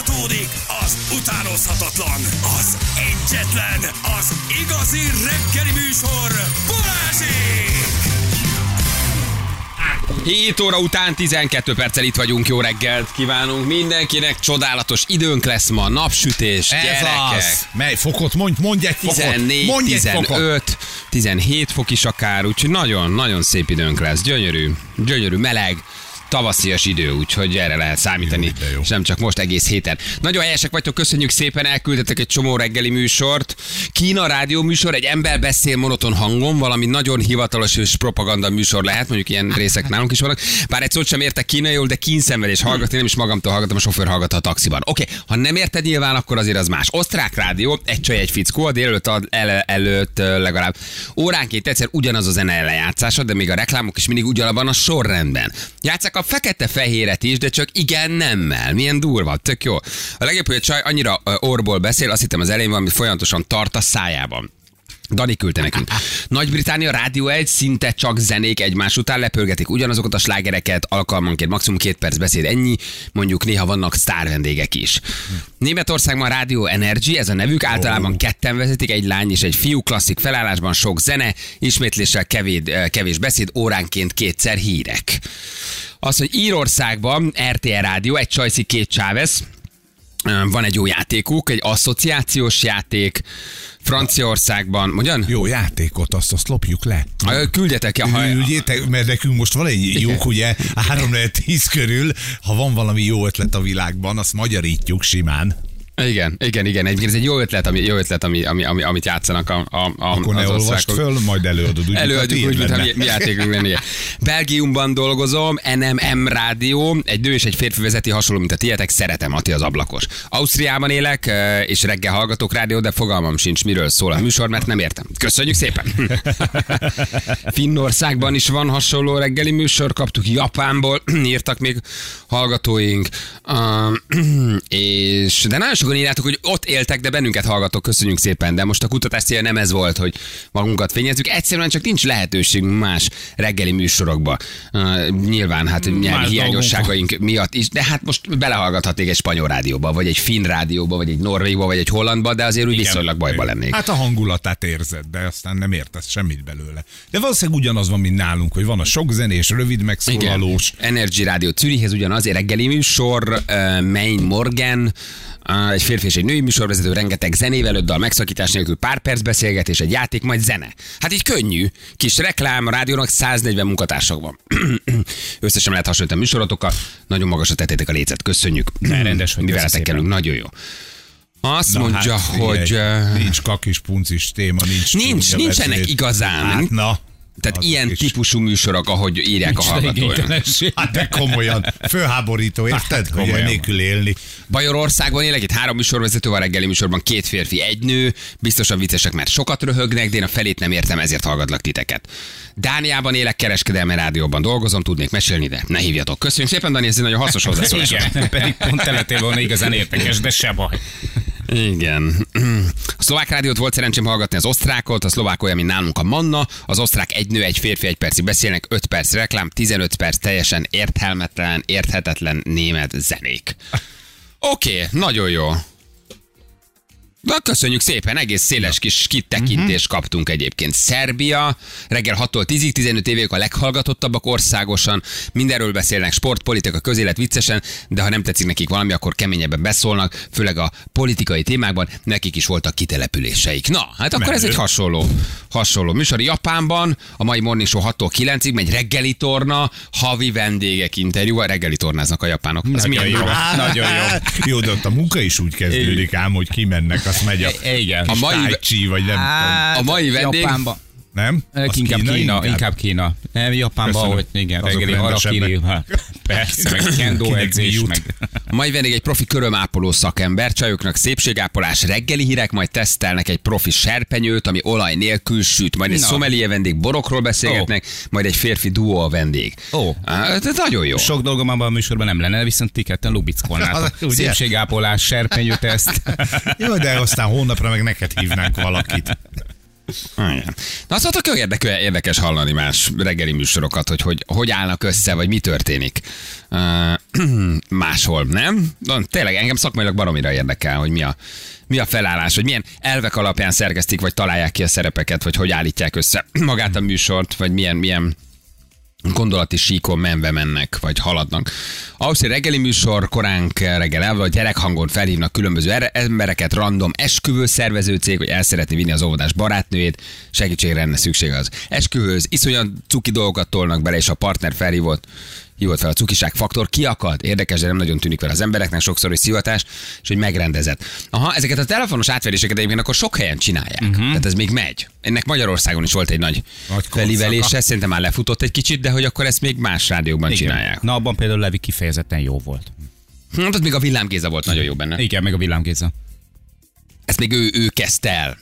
Folytatódik az utánozhatatlan, az egyetlen, az igazi reggeli műsor, Balázsék! 7 óra után 12 perccel itt vagyunk, jó reggelt kívánunk mindenkinek, csodálatos időnk lesz ma, napsütés, ez gyerekek. Az. Mely fokot? Mondj egy fokot. 14, mondj 15, 17 fok is akár, úgyhogy nagyon szép időnk lesz, gyönyörű, meleg, tavaszias idő, úgyhogy erre lehet számítani, jó. és nem csak most, egész héten. Nagyon helyesek vagytok, köszönjük szépen, elküldtetek egy csomó reggeli műsort. Kína rádió műsor, egy ember beszél monoton hangon, valami nagyon hivatalos és propaganda műsor lehet, mondjuk ilyen részek nálunk is vannak. Bár egy szót sem értek kínaiul, de kínszenvedés hallgatni, nem is magamtól hallgatom, a sofőr hallgatta a taxiban. Oké, ha nem érted nyilván, akkor azért az más. Osztrák rádió, egy csaj, egy fickó, a délelőtt előtt legalább óránként egyszer ugyanaz a zene lejátszása, de még a reklámok is mindig ugyanabban a sorrendben. Játsszák a fekete-fehéret is, de csak igen nemmel. Milyen durva, tök jó. A legjobb, hogy a csaj annyira orból beszél, azt hittem az elején valami folyamatosan tart a szájában. Dani küldte nekünk. Nagy-Britannia Rádió 1 szinte csak zenék egymás után lepörgetik ugyanazokat a slágereket, alkalmanként maximum 2 perc beszéd, ennyi, mondjuk néha vannak sztár vendégek is. Németországban Rádió Energy, ez a nevük, általában ketten vezetik, egy lány és egy fiú, klasszik felállásban, sok zene, ismétléssel kevés beszéd, óránként 2-szer hírek. Az, hogy Írországban RTL Rádió, egy Csajci, 2 Chávez, van egy jó játékuk, egy asszociációs játék. Franciaországban, ugyan? Jó játékot, azt lopjuk le. Küldjetek el. Üljétek, mert nekünk most van egy jók, ugye 3-10 körül, ha van valami jó ötlet a világban, azt magyarítjuk simán. Igen. Egyébként ez egy jó ötlet, amit játszanak akkor ne olvast föl, majd előadod. Előadjuk úgy, mintha mi játékunk lenne. Belgiumban dolgozom, NMM Rádió, egy nő és egy férfi vezeti, hasonló, mint a tietek, szeretem, Ati az ablakos. Ausztriában élek, és reggel hallgatok rádió, de fogalmam sincs, miről szól a műsor, mert nem értem. Köszönjük szépen! Finnországban is van hasonló reggeli műsor, kaptuk Japánból, írtak még hallgatóink, de nagyon sokan írjátok, hogy ott éltek, de bennünket hallgatok, köszönjük szépen, de most a kutatás célja nem ez volt, hogy magunkat fényezzük, egyszerűen csak nincs lehetőségünk más reggeli műsorokba. Nyilván, hát nyelvi hiányosságaink miatt is, de hát most belehallgathatnék egy spanyol rádióba, vagy egy finn rádióba, vagy egy norvégba, vagy egy hollandba, de azért úgy viszonylag bajba lennék. Hát a hangulatát érzed, de aztán nem értesz semmit belőle. De valószínűleg ugyanaz van, mint nálunk, hogy van a sok zenés, rövid megszólalós. Energy Rádió Zürichhez ugyanaz, reggeli műsor, Main Morgan, egy férfi és egy női műsorvezető, rengeteg zenével, 5 dal megszakítás nélkül, pár perc beszélgetés, egy játék, majd zene. Hát így könnyű. Kis reklám, a rádiónak 140 munkatársak van. Összesen lehet hasonlítani a műsorotokkal. Nagyon magasra tettétek a lécet, köszönjük. Rendes vagy. Mi veletek kellünk, nagyon jó. Azt mondja, hogy... Nincs kakis, puncis téma, nincsenek igazán. Hát na. Tehát ilyen típusú műsorok, ahogy írják a hallgatók. Hát de komolyan, fölháborító, érted? Komolyan nélkül élni. Bajorországban élek, itt 3 műsorvezető van, reggeli műsorban 2 férfi, 1 nő, biztosan viccesek, mert sokat röhögnek, de én a felét nem értem, ezért hallgatlak titeket. Dániában élek, kereskedelmi rádióban dolgozom, tudnék mesélni, de ne hívjatok. Köszönjük szépen, Dani, ez egy nagyon hasznos hozzászólás. Igen, pedig pont teletél volna igazán értekes, de se baj. Igen. A szlovák rádiót volt szerencsém hallgatni, az osztrákot, a szlovák olyan, mint nálunk a Manna, az osztrák egy nő, egy férfi, 1 percig beszélnek, 5 perc reklám, 15 perc teljesen értelmetlen, érthetetlen német zenék. Oké, nagyon jó. De köszönjük szépen, egész széles kis kitekintést kaptunk egyébként. Szerbia, reggel 6-tól 10-ig, 15 évig a leghallgatottabbak országosan, mindenről beszélnek, sport, politika, közélet viccesen, de ha nem tetszik nekik valami, akkor keményebben beszólnak, főleg a politikai témákban, nekik is voltak kitelepüléseik. Na, hát akkor ez egy hasonló műsor. Japánban a mai Morning Show 6-tól 9-ig megy reggeli torna, havi vendégek interjú, reggeli tornáznak a japánok. Ez nagyon jó. Nagyon jó. Jó, de ott a munka is úgy kezdődik ám, hogy kimennek, azt megy igen. A mai vagy nem a mai vendég... Japánban. Nem? Inkább Kína. Nem, Japánban, hogy igen, reggeli harakiri. Persze, meg kendo edzés, meg... A mai vendég egy profi körömápoló szakember, csajoknak szépségápolás, reggeli hírek, majd tesztelnek egy profi serpenyőt, ami olaj nélkül süt, majd egy szomelié vendég, borokról beszélgetnek, majd egy férfi duó a vendég. Ez nagyon jó. Sok dolgom abban a műsorban nem lenne, viszont ti ketten lubickolnátok. Szépségápolás, serpenyőteszt. Jó, de aztán hónapra meg neked hívnánk valakit. Igen. Na azt mondtok, érdekes hallani más reggeli műsorokat, hogy állnak össze, vagy mi történik máshol, nem? Tényleg engem szakmailag baromira érdekel, hogy mi a felállás, hogy milyen elvek alapján szerkesztik, vagy találják ki a szerepeket, vagy hogy állítják össze magát a műsort, vagy milyen gondolati síkon menve mennek, vagy haladnak. Ahhoz, hogy reggeli műsor, koránk reggel el, vagy gyerekhangon felhívnak különböző embereket, random esküvő szervező cég, hogy el szeretné vinni az óvodás barátnőjét, segítségre lenne szükség az esküvőhöz. Iszonyan cuki dolgokat tolnak bele, és a partner hívott fel a cukiság faktor, kiakad, érdekes, de nem nagyon tűnik fel az embereknek, sokszor is szivatás, és hogy megrendezett. Aha, ezeket a telefonos átveréseket egyébként akkor sok helyen csinálják. Tehát ez még megy. Ennek Magyarországon is volt egy nagy felívelése, szerintem már lefutott egy kicsit, de hogy akkor ezt még más rádiókban csinálják. Na, abban például Levi kifejezetten jó volt. Hát még a Villám Géza volt nagyon jó benne. Igen, meg a Villám Géza. Ezt még ő kezdte el.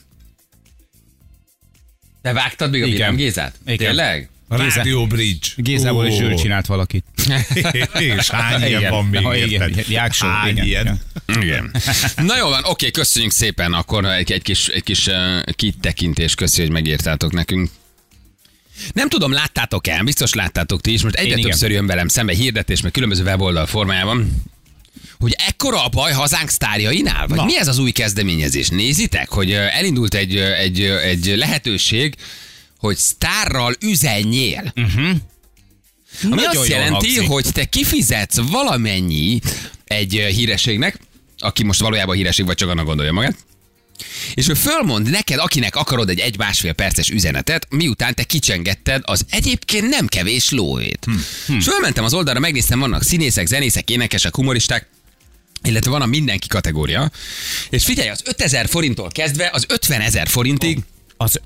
Te vágtad még a Villám Gézát? Tényleg? A Radio Bridge. Gézából is ő csinált valakit. És hány ilyen van még? Jáksó. Igen. Na jó van, oké, köszönjük szépen. Akkor egy kis kitekintés, köszi, hogy megírtátok nekünk. Nem tudom, láttátok-e? Biztos láttátok ti is. Most egyre többször jön velem szembe hirdetés, meg különböző weboldal formájában, hogy ekkora a baj hazánk sztárjainál? Vagy mi ez az új kezdeményezés? Nézitek, hogy elindult egy lehetőség, hogy sztárral üzenjél. Ami nagyon azt jelenti, hogy te kifizetsz valamennyi egy hírességnek, aki most valójában híresség, vagy csak annak gondolja magát, és ő fölmond neked, akinek akarod egy 1,5 perces üzenetet, miután te kicsengetted az egyébként nem kevés lóvét. És fölmentem az oldalra, megnéztem, vannak színészek, zenészek, énekesek, humoristák, illetve van a mindenki kategória, és figyelj, az 5000 forinttól kezdve az 50 000 forintig az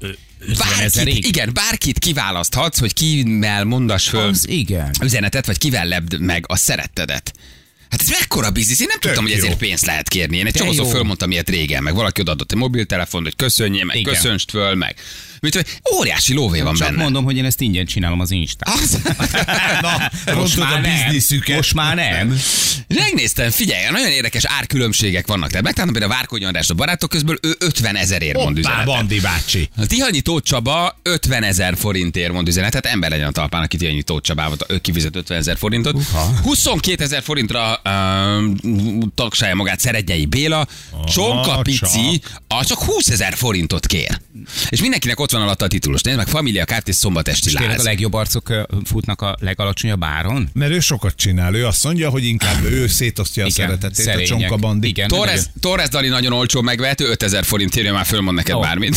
bárkit kiválaszthatsz, hogy kivel mondass föl üzenetet, vagy kivel lebd meg a szerettedet. Hát ez mekkora biznisz, én nem tudtam, hogy ezért pénzt lehet kérni. Én egy csomószor fölmondtam ilyet régen, meg valaki odaadott egy mobiltelefont, hogy köszönjél meg, köszönst föl, meg. Óriási lóvé van benne. Csak mondom, hogy én ezt ingyen csinálom az Instán. Most már a bizniszüket. Most már nem. Megnéztem, figyelj, nagyon érdekes árkülönbségek vannak. Tehát megtaláltam például a Várkonyi Andrást a barátok közből, ő 50 000-ért mond üzenetet. Bandi bácsi. A Tihanyi Tóth Csaba 50 000 forintért mond üzenetet. Ember legyen a talpán, aki Tihanyi Tóth Csabával, ő kifizet 50 000 forintot. 22 000 forintra tagsálja magát Szerednyei Béla. Csonka Pici, csak 20 000 forintot kér. És mindenkinek ott van alatt a titulus. Nézd meg, Família Kft. És Szombatesti Láz. A legjobb arcok futnak a legalacsonyabb áron? Mert ő sokat csinál. Ő azt mondja, hogy inkább ő szétosztja a szeretetét, a Csonka Bandi. Torres Dali nagyon olcsó megvehető, 5000 forintért már fölmond neked bármit.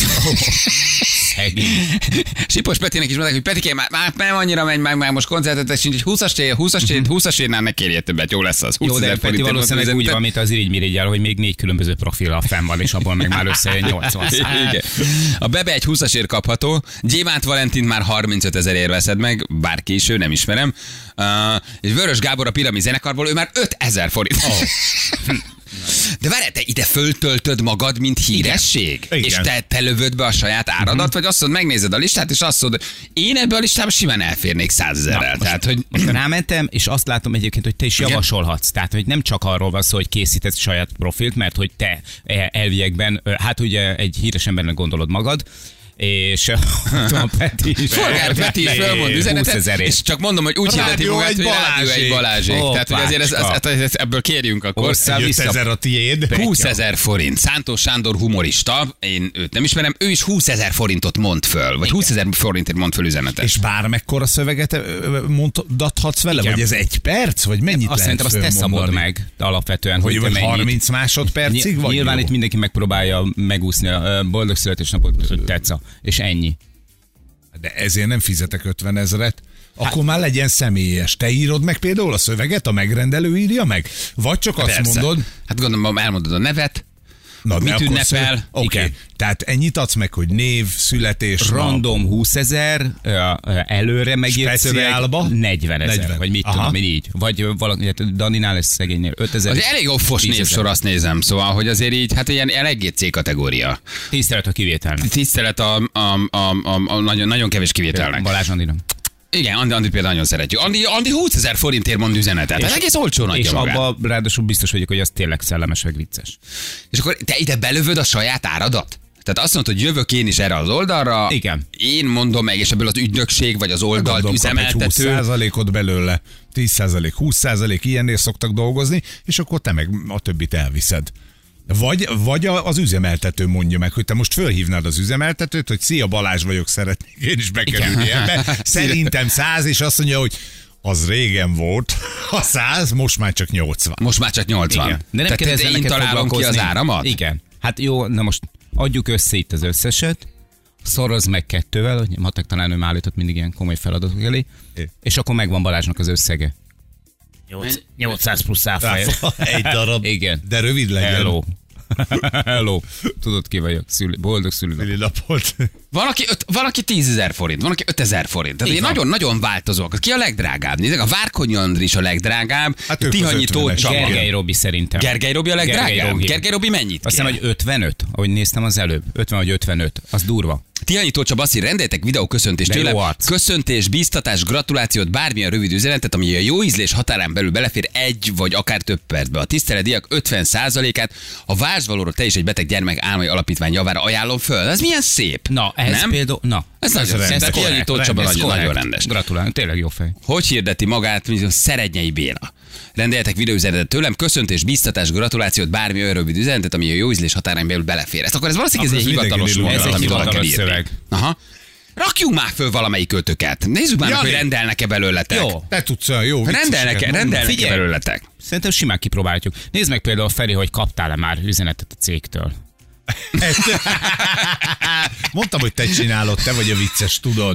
Sipos Petinek is mondták, hogy Petike, már nem annyira megy, már most koncertet, sincs, 20-asérnál ne kérje többet, jó lesz az. Jó, de Peti valószínűleg úgy van, mint az irigy-mirigyel, hogy még 4 különböző profillal fenn van, és abból meg már összejön 80. A Bebe egy 20-asért kapható, Gyémánt Valentint már 35 000 veszed meg, bárki is, ő nem ismerem. És Vörös Gábor a Piramis zenekarból, ő már 5000 forint. De várj, te ide föltöltöd magad, mint híresség? Igen. És te lövöd be a saját áradat, vagy azt mondod, megnézed a listát, és azt mondod, én ebbe a listába simán elférnék 100 000-rel. Tehát, hogy... Most rámentem, és azt látom egyébként, hogy te is javasolhatsz. Tehát, hogy nem csak arról van szó, hogy készítesz saját profilt, mert hogy te elviekben, hát ugye egy híres embernek gondolod magad, és a Peti is. Peti is fölmond üzenetet, és csak mondom, hogy úgy hirdeti magát, hogy Rádió egy Balázsék. Tehát, hogy azért ebből kérjünk akkor. 5000 a tiéd. 20 000 forint. Szántós Sándor humorista, én őt nem ismerem, ő is 20 000 forintot mond föl, vagy 20 000 forintért mond föl üzenetet. És bármekkora szöveget mondathatsz vele, vagy ez 1 perc, vagy mennyit azt lehet szerintem azt te szabod meg alapvetően, hogy 30 másodpercig vagy. Nyilván itt mindenki megpróbálja megúszni a boldog születésnapot, hogy tetsz. És ennyi. De ezért nem fizetek 50 000. Akkor már legyen személyes. Te írod meg például a szöveget, a megrendelő írja meg? Vagy csak azt mondod... Hát gondolom, elmondod a nevet, mit ünnepel. Oké. Tehát ennyit adsz meg, hogy név, születésnap. Random 20 000, előre megírt szöveg 40 000, vagy mit tudom én így. Vagy valaki, Daninál ez szegénynél 5 000. Az elég offos névsor, azt nézem, szóval, hogy azért így, hát ilyen eléggé C kategória. Tisztelet a kivételnek. Tisztelet a nagyon kevés kivételnek. Balázs Andinak. Igen, Andi például nagyon szeretjük. Andi 20 000 forintért mond üzenetet. Ez egész olcsó nagy. És abban ráadásul biztos vagyok, hogy az tényleg szellemes, meg vicces. És akkor te ide belövöd a saját áradat? Tehát azt mondod, hogy jövök én is erre az oldalra. Igen. Én mondom meg, és ebből az ügynökség, vagy az oldalt üzemeltető. 20%-ot belőle, 10%, 20%, ilyennél szoktak dolgozni, és akkor te meg a többit elviszed. Vagy az üzemeltető mondja meg, hogy te most fölhívnád az üzemeltetőt, hogy szia, Balázs vagyok, szeretnék én is bekerülni ebbe. Szerintem 100, és azt mondja, hogy az régen volt, a 100, most már csak 80. Most már csak 80. Igen. De nem kell Tehát ezzel én neked találom ki az foglalkozni. áramat? Igen. Hát jó, na most adjuk össze itt az összeset, szorozd meg 2-vel, hogy matek tanárnőm állított mindig ilyen komoly feladatok elé, és akkor megvan Balázsnak az összege. 800 plusz áfája. Egy darab. Igen. De rövid legyen. Hello. Tudod, ki vagyok. Boldog szülőnap. Napot. Valaki 10 000 forint, valaki 5 000 forint. Tehát Így van. nagyon-nagyon változók. Ki a legdrágább? Nézzük, a Várkonyi Andris a legdrágább, Hát ők Tihanyi az Tóth 50-es. Csaba. Gergely Robi szerintem. Gergely Robi a legdrágább? Gergely Robi. Gergely Robi mennyit Azt hiszem, kér? hogy 55, ahogy néztem az előbb. 50 vagy 55. Az durva. Tihanyi Tóth Csaba azt írja, rendeljetek videó köszöntést De jó tőlem. arc. Köszöntés, biztatás, gratulációt, bármilyen rövid üzenetet, ami a jó ízlés határán belül belefér egy vagy akár több percbe. A tiszteletdíjak 50%-át a Vázsvalóra te is egy beteg gyermek álmai alapítvány javára ajánlom föl. Ez milyen szép. Na, ez nem? például... Na, Ez nagyon rendes. szép. Tihanyi Tóth Csaba Ez nagyon korrekt. rendes. Gratulálunk, tényleg jó fej. Hogy hirdeti magát, mint a Szerednyei Béla? Rendeljetek videóüzenetet tőlem, köszöntés, biztatás, gratulációt, bármi olyan rövid üzenetet, ami a jó ízlés határán belül belefér. Ezt akkor ez valószínűleg ez egy Akkor ez hivatalos mindenkinél mondat, Ez egy amit valaki hivatalos kell írni. szöveg. Aha. Rakjunk már föl valamelyik költöket. Nézzük már meg, Jani. hogy rendelnek-e belőletek. Jó. Te tudsz olyan jó Rendelnek-e Figyelj. belőletek? Szerintem simán kipróbáljuk. Nézd meg például, Feri, hogy kaptál-e már üzenetet a cégtől. Mondtam, hogy te csinálod, te vagy a vicces, tudod.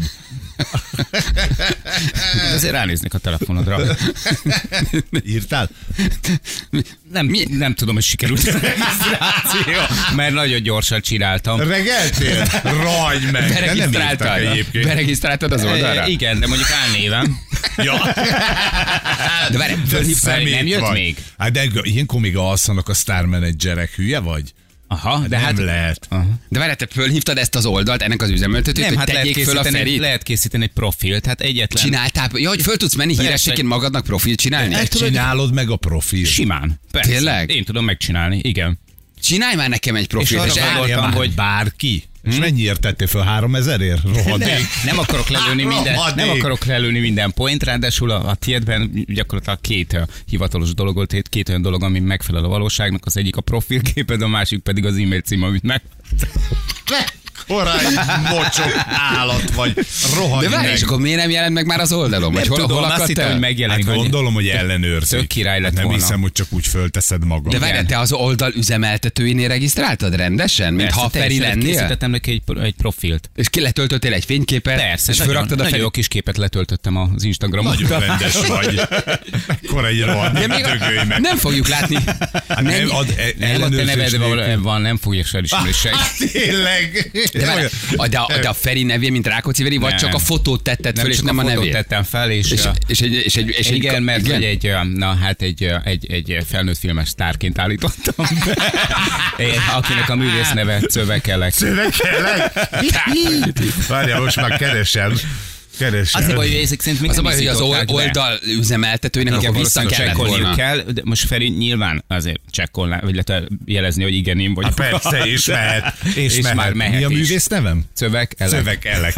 Azért ránéznék a telefonodra. Írtál? Nem tudom, hogy sikerült a regisztráció, mert nagyon gyorsan csináltam. Regeltél? Ragy meg. De nem írtak Beregisztráltad? egyébként. Beregisztráltad az oldalra? Igen, de mondjuk álnévem. Ja. De várj, fölhívtál, Szemét nem jött vagy. még? Hát de ilyenkor még alszanak a sztármenedzserek, hülye vagy? Aha, de Nem hát... lehet. De várj, te fölhívtad ezt az oldalt, ennek az üzemeltetőt, Nem, hogy hát tegyék föl a Ferit? lehet készíteni egy profilt, hát egyetlen... Csináltál? Ja, hogy föl tudsz menni Persze. hírességként magadnak profilt csinálni? Ezt csinálod meg a profil. Simán. Persze. Tényleg? Én tudom megcsinálni, igen. Csinálj már nekem egy profilt, arra és gondoltam, elmondtam, Hogy hogy bárki. És mennyiért tettél föl? 3000-ért? Rohadék. Nem akarok lelőni minden, Rohadék. nem akarok lelőni minden point, ráadásul a tiédben gyakorlatilag két hivatalos dolog volt, két olyan dolog, ami megfelel a valóságnak, az egyik a profilképed, a másik pedig az e-mail cím, amit meg... Korai mocsok állat vagy. Rohagy de várj, meg. és akkor miért nem jelent meg már az oldalon? Vagy hol azt akadt hittem, el? hogy megjelenik. Hát hogy- gondolom, hogy ellenőrzik. Tök király lett Nem volna. hiszem, hogy csak úgy fölteszed magad. De várj, te az oldal üzemeltetőinél regisztráltad rendesen? Mint Persze, ha Feri teljesen lennél? készítettem neki egy profilt. És ki letöltöttél egy fényképet? Persze, és nagyon, fölraktad a nagyon Feri... jó kis képet letöltöttem az Instagramon. Nagyon rendes vagy. Mekkora egy rohadt, De még dögölj meg. nem fogjuk látni. Hát nem ad Nem, a te ellenőrzés neved nélkül. van, nem fogja felismerni senki. Tényleg. De a Feri nevén, mint Rákóczi Veri, vagy Nem. csak a fotót tetted föl, és csak nem a fotót nevét? tettem fel, és igen, mert hogy egy felnőtt filmes sztárként állítottam be, akinek a művész neve Cövekelek. Szövekelek? Várjál, most már keresem. Az a baj, hogy ezek szerint még Az a nem baj, hogy az izzították be. oldal üzemeltetőinek Igen, akkor vissza valószínűleg kellett csekkolniuk volna. kell, de most Feri nyilván azért csekkolná, vagy lehet jelezni, hogy igen, én vagyok. Persze, és mehet. És már mehet Mi a is. művész nevem? Cövekelek. Szövekelek.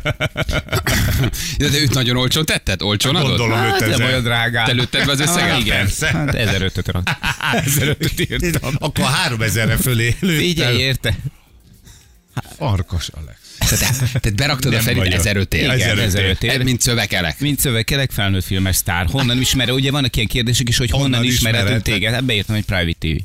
De őt nagyon olcsón tetted? Olcsón adod? Gondolom Hát, nem 5000. olyan drágán. Te lőtted be az összeget? Igen. Persze. Hát 1500-öt rak. 1500-öt írtam. Akkor 3000-re fölé Figyelj, lőttem. érte? Arkas Alex. Tehát beraktad a Nem Ferit vagyok. 1500 ér. Igen, 1500 ér. Mint Szövekelek. Mint Szövekelek, felnőtt filmes sztár. Honnan ismer? Ugye vannak ilyen kérdések is, hogy honnan Honnan ismerhetünk ismered? téged? Hát beírtam egy private TV.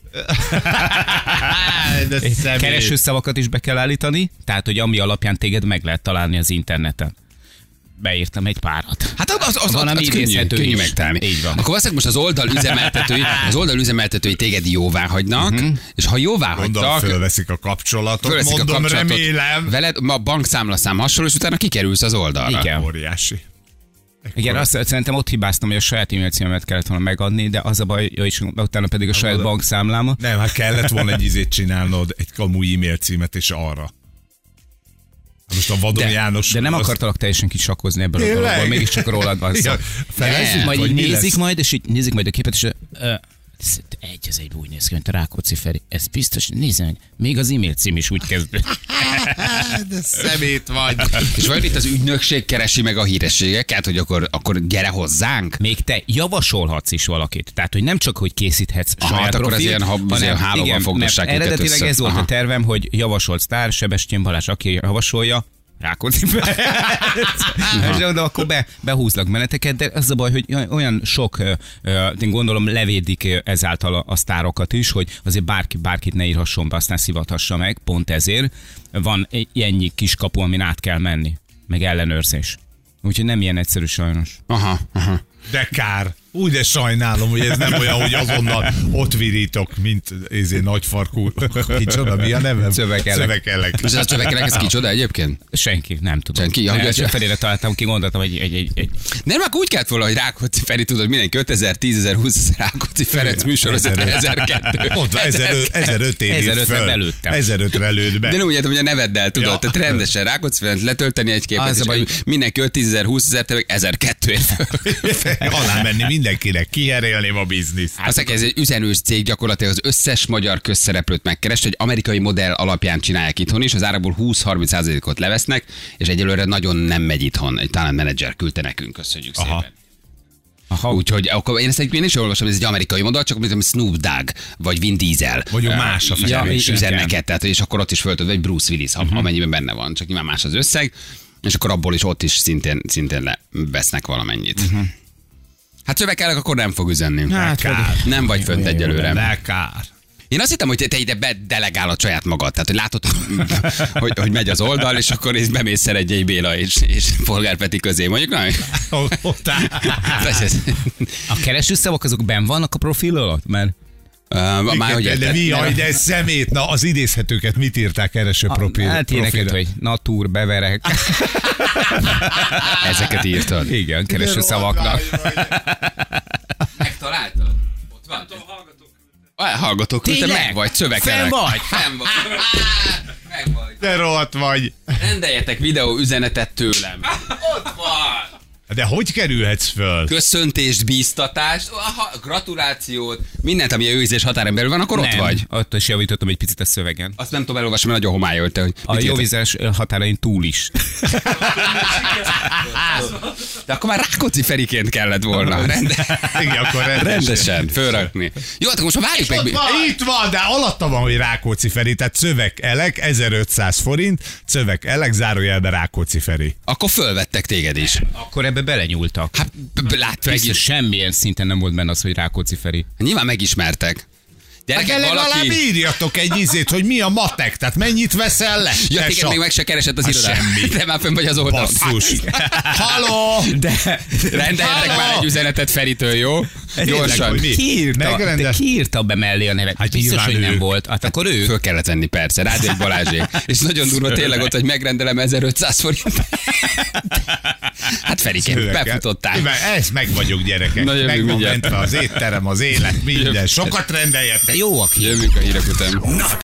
De személy. Keresőszavakat is be kell állítani, tehát hogy ami alapján téged meg lehet találni az interneten. Beírtam egy párat. Hát az Van, ami könnyű idézhető könnyű is. megtalálni. Így van. Akkor valószínűleg most az oldal üzemeltetői téged jóvá hagynak, és ha jóvá Mondom, hagytak, fölveszik a kapcsolatot. fölveszik Mondom, a kapcsolatot remélem. veled, a bankszámlaszám hasonló, és utána kikerülsz az oldalra. Igen. Óriási. Igen, azt szerintem ott hibáztam, hogy a saját e-mail címemet kellett volna megadni, de az a baj, és utána pedig a saját bankszámláma. Nem, hát kellett volna egy izét csinálnod, egy kamu e-mail címet, és arra. Most a Vadon János... De nem azt- akartalak teljesen kisakkozni ebből a Tényleg? dologból, mégiscsak rólad van szó. Ja, felezzük, Majd vagy így mi nézik lesz? majd, és így nézik majd a képet, és Ez egy úgy néz ki, mint a Rákóczi Feri. Ez biztos, nézd meg, még az e-mail cím is úgy kezdődik. De szemét vagy. És vajon itt az ügynökség keresi meg a hírességeket, hogy akkor gyere hozzánk? Még te javasolhatsz is valakit. Tehát, hogy nem csak, hogy készíthetsz saját akkor az profilt, ilyen hálóban igen, fogdossák mert őket eredetileg össze. ez volt Aha. a tervem, hogy javasolt sztár, Sebestyén Balázs, aki javasolja, Rákóczi Feri. És oda akkor behúzlak meneteket, de az a baj, hogy olyan sok, én gondolom levédik ezáltal a sztárokat is, hogy azért bárkit ne írhasson be, aztán szivathassa meg, pont ezért van ennyi kis kapu, amin át kell menni, meg ellenőrzés. Úgyhogy nem ilyen egyszerű sajnos. Aha. De kár. Úgy de sajnálom, hogy ez nem olyan, hogy azonnal ott virítok, mint nagyfarkú. Kicsoda, mi a nevem? Szövekelek. És ez a csövekelek, ez kicsoda egyébként? Senki, nem tudom. Senki? Ja, hogy Felére találtam ki, gondoltam, hogy egy Nem, akkor úgy kellett volna, hogy Rákóczi Feri, tudod, mindenki 5000, 10.000, 20.000 Rákóczi Ferenc műsor, az 1002. Mondta, 1005 év föl. belőttem. 1005-re lőtt be. De nem úgy értem, hogy a neveddel tudod, Ja. tehát rendesen Rákóczi Ferenc letölteni egy képet, Az és a baj, mindenki 5000, 20.000, te meg 1002-ért. Alá menni mindenkinek, kiherélném a bizniszt. Aztán ez egy üzenős cég, gyakorlatilag az összes magyar közszereplőt megkerest, egy amerikai modell alapján csinálják itthon is, az árakból 20-30%-ot levesznek, és egyelőre nagyon nem megy itthon. Egy talent menedzser küldte nekünk, köszönjük szépen. Úgyhogy akkor én is olvasom, ez egy amerikai modell, csak mint Snoop Dogg, vagy Vin Diesel. Mondjuk más a és fekvés. üzen neked, tehát, és akkor ott is föltöd, vagy Bruce Willis, amennyiben benne van, csak nyilván más az összeg, és akkor abból is ott is szintén levesznek valamennyit. Hát szövekelek, akkor nem fog üzenni. Kár. Nem vagy fönt egyelőre. De kár. Én azt hittem, hogy te ide bedelegálod saját magad. Tehát, hogy látod, hogy megy az oldal, és akkor is bemész Szeregyei Béla és Polgár Peti közé. Mondjuk, na, A keresőszavak azok benn vannak a profil alatt? Mert már hogy De mi, de ez szemét, na az idézhetőket mit írták kereső profilra? hát ilyeneket, hogy natúr, beverek. ezeket írtad. Igen, keresőszavaknak. Megtaláltad? Ott van? Hallgatók, te Tényleg? meg vagy, szövekelek. Fenn vagy? Fenn vagy. Meg vagy. De rohadt vagy. Rendeljetek videó üzenetet tőlem. Ott van. De hogy kerülhetsz föl? Köszöntést, bíztatást, gratulációt, mindent, ami a őrizés határon belül van, akkor ott vagy. Ott is javítottam egy picit a szövegen. Azt nem tudom elolvasni, mert nagyon homályolt te, hogy A mit írtad. jóvizes határain túl is. De akkor már Rákóczi Feriként kellett volna. Igen, akkor Rendesen, fölrakni. Jó, hát akkor most várjuk meg. Itt van, de alatta van, hogy Rákóczi Feri, tehát szövegelek 1500 forint, szövegelek zárójelbe Rákóczi Feri. Akkor fölvettek téged is. Akkor ebbe belenyúltak. Hát látva Biztos semmilyen szinten nem volt benne az, hogy Rákóczi Feri. Nyilván megismertek. Gyerekek, Legalább írjatok egy izét, hogy mi a matek, tehát mennyit veszel le? Ja, téged még meg se keresett az irodán. semmi. De már fönn vagy az oldalon. Basszus. Halló! De Rendeljetek már egy üzenetet Feritől, jó? Gyorsan. hogy mi? Megrendes- ki írta be mellé a nevet? Hát Biztos, nyilván hogy nem ők. volt. Hát akkor ő. Föl kellett venni, persze. Rádió egy Balázsék. És nagyon durva tényleg ott, hogy megrendelem 1500 forint. Hát Ferikén, befutottál. Ez meg vagyok, gyerekek. Na, jövünk Meg van mindjárt. mentve az étterem, az élet, minden. Sokat rendeljetek. Jó, aki. Jövünk a hírek után.